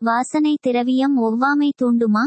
வாசனை திரவியம் ஒவ்வாமை தூண்டுமா?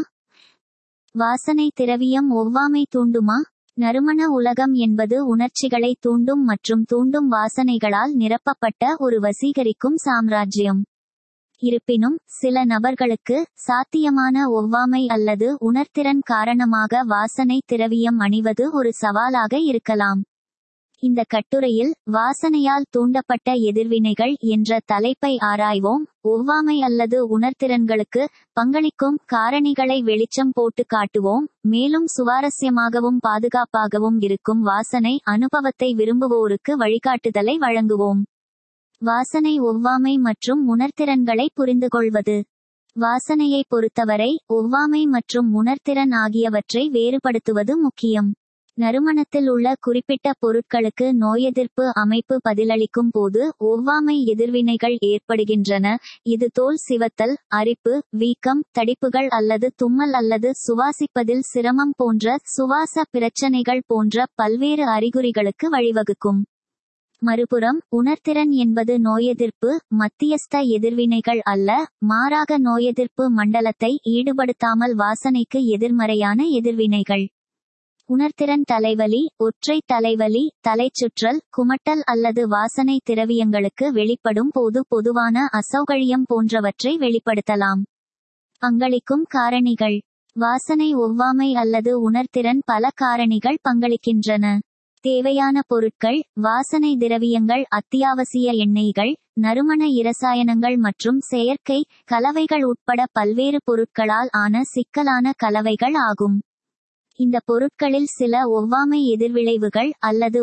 வாசனை திரவியம் ஒவ்வாமை தூண்டுமா? நறுமண உலகம் என்பது உணர்ச்சிகளை தூண்டும் மற்றும் தூண்டும் வாசனைகளால் நிரப்பப்பட்ட ஒரு வசீகரிக்கும் சாம்ராஜ்யம். இருப்பினும், சில நபர்களுக்கு சாத்தியமான ஒவ்வாமை அல்லது உணர்திறன் காரணமாக வாசனை திரவியம் அணிவது ஒரு சவாலாக இருக்கலாம். இந்த கட்டுரையில் வாசனையால் தூண்டப்பட்ட எதிர்வினைகள் என்ற தலைப்பை ஆராய்வோம். ஒவ்வாமை அல்லது உணர்திறன்களுக்கு பங்களிக்கும் காரணிகளை வெளிச்சம் போட்டு காட்டுவோம், மேலும் சுவாரஸ்யமாகவும் பாதுகாப்பாகவும் இருக்கும் வாசனை அனுபவத்தை விரும்புவோருக்கு வழிகாட்டுதலை வழங்குவோம். வாசனை ஒவ்வாமை மற்றும் உணர்திறன்களை புரிந்துகொள்வது. வாசனையை பொறுத்தவரை ஒவ்வாமை மற்றும் உணர்திறன் ஆகியவற்றை வேறுபடுத்துவது முக்கியம். நறுமணத்தில் உள்ள குறிப்பிட்ட பொருட்களுக்கு நோயெதிர்ப்பு அமைப்பு பதிலளிக்கும் போது ஒவ்வாமை எதிர்வினைகள் ஏற்படுகின்றன. இது தோல் சிவத்தல், அரிப்பு, வீக்கம், தடிப்புகள் அல்லது தும்மல் அல்லது சுவாசிப்பதில் சிரமம் போன்ற சுவாச பிரச்சனைகள் போன்ற பல்வேறு அறிகுறிகளுக்கு வழிவகுக்கும். மறுபுறம், உணர்திறன் என்பது நோயெதிர்ப்பு மத்தியஸ்த எதிர்வினைகள் அல்ல, மாறாக நோயெதிர்ப்பு மண்டலத்தை ஈடுபடுத்தாமல் வாசனைக்கு எதிர்மறையான எதிர்வினைகள். உணர்திறன் தலைவலி, ஒற்றை தலைவலி, தலைச்சுற்றல், குமட்டல் அல்லது வாசனை திரவியங்களுக்கு வெளிப்படும் போது பொதுவான அசௌகரியம் போன்றவற்றை வெளிப்படுத்தலாம். பங்களிக்கும் காரணிகள். வாசனை ஒவ்வாமை அல்லது உணர்திறன் பல காரணிகள் பங்களிக்கின்றன. தேவையான பொருட்கள்: வாசனை திரவியங்கள், அத்தியாவசிய எண்ணெய்கள், நறுமண இரசாயனங்கள் மற்றும் செயற்கை கலவைகள் உட்பட பல்வேறு பொருட்களால் ஆன சிக்கலான கலவைகள் ஆகும். இந்த பொருட்களில் சில ஒவ்வாமை எதிர்விளைவுகள் அல்லது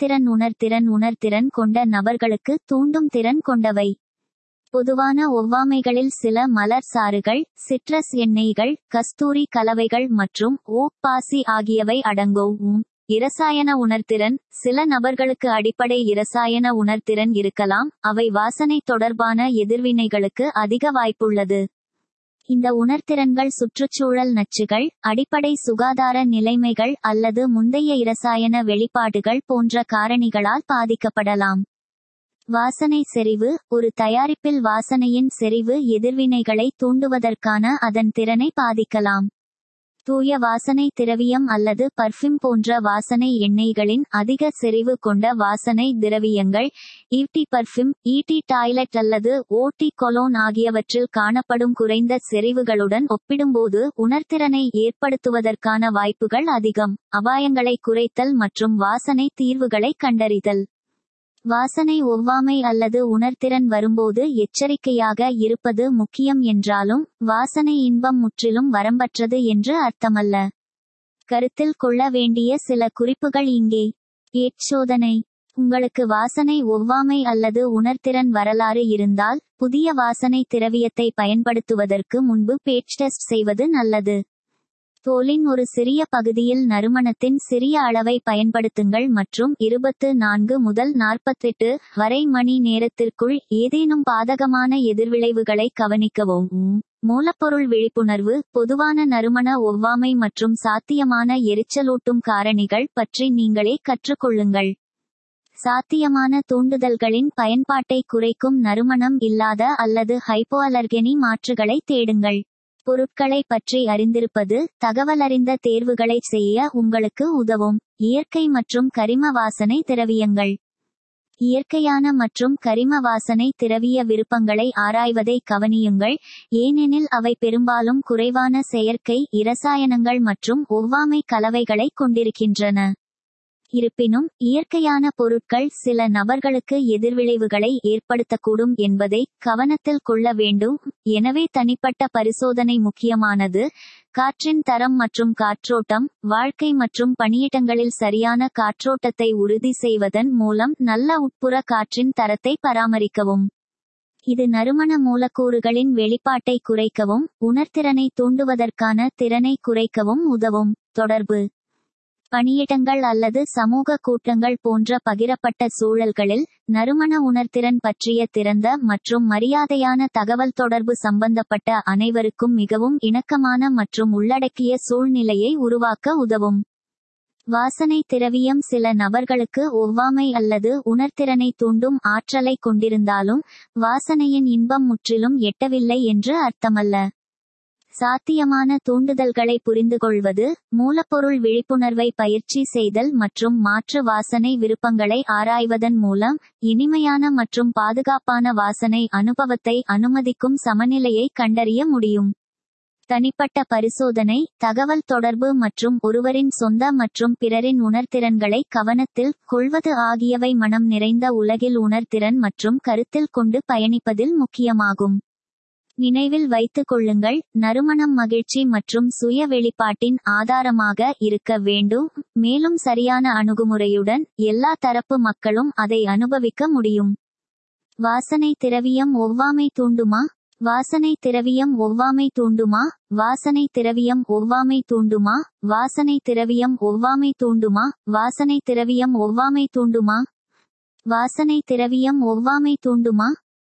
உணர்திறன் கொண்ட நபர்களுக்கு தூண்டும் திறன் கொண்டவை. பொதுவான ஒவ்வாமைகளில் சில மலர் சாறுகள், சிட்ரஸ் எண்ணெய்கள், கஸ்தூரி கலவைகள் மற்றும் பாசி ஆகியவை அடங்கும். இரசாயன உணர்திறன். சில நபர்களுக்கு அடிப்படை இரசாயன உணர்திறன் இருக்கலாம், அவை வாசனை தொடர்பான எதிர்வினைகளுக்கு அதிக வாய்ப்புள்ளது. இந்த உணர்திறன்கள் சுற்றுச்சூழல் நச்சுகள், அடிப்படை சுகாதார நிலைமைகள் அல்லது முந்தைய இரசாயன வெளிப்பாடுகள் போன்ற காரணிகளால் பாதிக்கப்படலாம். வாசனை செறிவு. ஒரு தயாரிப்பில் வாசனையின் செறிவு எதிர்வினைகளை தூண்டுவதற்கான அதன் திறனை பாதிக்கலாம். தூய வாசனை திரவியம் அல்லது பர்ஃப்யூம் போன்ற வாசனை எண்ணெய்களின் அதிக செறிவு கொண்ட வாசனை திரவியங்கள், ஈட்டி பர்ஃப்யூம், ஈட்டி டாய்லெட் அல்லது ஓட்டி கொலோன் ஆகியவற்றில் காணப்படும் குறைந்த செறிவுகளுடன் ஒப்பிடும்போது உணர்திறனை ஏற்படுத்துவதற்கான வாய்ப்புகள் அதிகம். அபாயங்களை குறைத்தல் மற்றும் வாசனை தீர்வுகளை கண்டறிதல். வாசனை ஒவ்வாமை அல்லது உணர்திறன் வரும்போது எச்சரிக்கையாக இருப்பது முக்கியம் என்றாலும், வாசனை இன்பம் முற்றிலும் வரம்பற்றது என்று அர்த்தமல்ல. கருத்தில் கொள்ள வேண்டிய சில குறிப்புகள் இங்கே. சோதனை. உங்களுக்கு வாசனை ஒவ்வாமை அல்லது உணர்திறன் வரலாறு இருந்தால், புதிய வாசனை திரவியத்தை பயன்படுத்துவதற்கு முன்பு பேட்ச் டெஸ்ட் செய்வது நல்லது. தோலின் ஒரு சிறிய பகுதியில் நறுமணத்தின் சிறிய அளவை பயன்படுத்துங்கள் மற்றும் 24 முதல் 48 வரை மணி நேரத்திற்குள் ஏதேனும் பாதகமான எதிர்விளைவுகளை கவனிக்கவும். மூலப்பொருள் விழிப்புணர்வு. பொதுவான நறுமண ஒவ்வாமை மற்றும் சாத்தியமான எரிச்சலூட்டும் காரணிகள் பற்றி நீங்களே கற்றுக்கொள்ளுங்கள். சாத்தியமான தூண்டுதல்களின் பயன்பாட்டை குறைக்கும் நறுமணம் இல்லாத அல்லது ஹைப்போஅலர்கெனி மாற்றுகளை தேடுங்கள். பொருட்களை பற்றி அறிந்திருப்பது தகவலறிந்த தேர்வுகளை செய்ய உங்களுக்கு உதவும். இயற்கை மற்றும் கரிம வாசனை திரவியங்கள். இயற்கையான மற்றும் கரிம வாசனை திரவிய விருப்பங்களை ஆராய்வதை கவனியுங்கள், ஏனெனில் அவை பெரும்பாலும் குறைவான செயற்கை இரசாயனங்கள் மற்றும் ஒவ்வாமை கலவைகளை கொண்டிருக்கின்றன. இருப்பினும், இயற்கையான பொருட்கள் சில நபர்களுக்கு எதிர்விளைவுகளை ஏற்படுத்தக்கூடும் என்பதை கவனத்தில் கொள்ள வேண்டும். எனவே தனிப்பட்ட பரிசோதனை முக்கியமானது. காற்றின் தரம் மற்றும் காற்றோட்டம். வாழ்க்கை மற்றும் பணியிடங்களில் சரியான காற்றோட்டத்தை உறுதி செய்வதன் மூலம் நல்ல உட்புற காற்றின் தரத்தை பராமரிக்கவும். இது நறுமண மூலக்கூறுகளின் வெளிப்பாட்டை குறைக்கவும், உணர்திறனை தூண்டுவதற்கான திறனை குறைக்கவும் உதவும். தொடர்பு. பணியிடங்கள் அல்லது சமூக கூட்டங்கள் போன்ற பகிரப்பட்ட சூழல்களில் நறுமண உணர்திறன் பற்றிய திறந்த மற்றும் மரியாதையான தகவல்தொடர்பு சம்பந்தப்பட்ட அனைவருக்கும் மிகவும் இணக்கமான மற்றும் உள்ளடக்கிய சூழ்நிலையை உருவாக்க உதவும். வாசனை திரவியம் சில நபர்களுக்கு ஒவ்வாமை அல்லது உணர்திறனை தூண்டும் ஆற்றலை கொண்டிருந்தாலும் வாசனையின் இன்பம் முற்றிலும் எட்டவில்லை என்று அர்த்தமல்ல. சாத்தியமான தூண்டுதல்களை புரிந்துகொள்வது, மூலப்பொருள் விழிப்புணர்வை பயிற்சி செய்தல் மற்றும் மாற்று வாசனை விருப்பங்களை ஆராய்வதன் மூலம் இனிமையான மற்றும் பாதுகாப்பான வாசனை அனுபவத்தை அனுமதிக்கும் சமநிலையை கண்டறிய முடியும். தனிப்பட்ட பரிசோதனை, தகவல் தொடர்பு மற்றும் ஒருவரின் சொந்த மற்றும் பிறரின் உணர்திறன்களை கவனத்தில் கொள்வது ஆகியவை மனம் நிறைந்த உலகில் உணர்திறன் மற்றும் கருத்தில் கொண்டு பயணிப்பதில் முக்கியமாகும். நினைவில் வைத்துக் கொள்ளுங்கள், நறுமணம் மகிழ்ச்சி மற்றும் சுய வெளிப்பாட்டின் ஆதாரமாக இருக்க வேண்டும், மேலும் சரியான அணுகுமுறையுடன் எல்லா தரப்பு மக்களும் அதை அனுபவிக்க முடியும். வாசனை திரவியம் ஒவ்வாமை தூண்டுமா? வாசனை திரவியம் ஒவ்வாமை தூண்டுமா? வாசனை திரவியம் ஒவ்வாமை தூண்டுமா? வாசனை திரவியம் ஒவ்வாமை தூண்டுமா? வாசனை திரவியம் ஒவ்வாமை தூண்டுமா? வாசனை திரவியம் ஒவ்வாமை தூண்டுமா?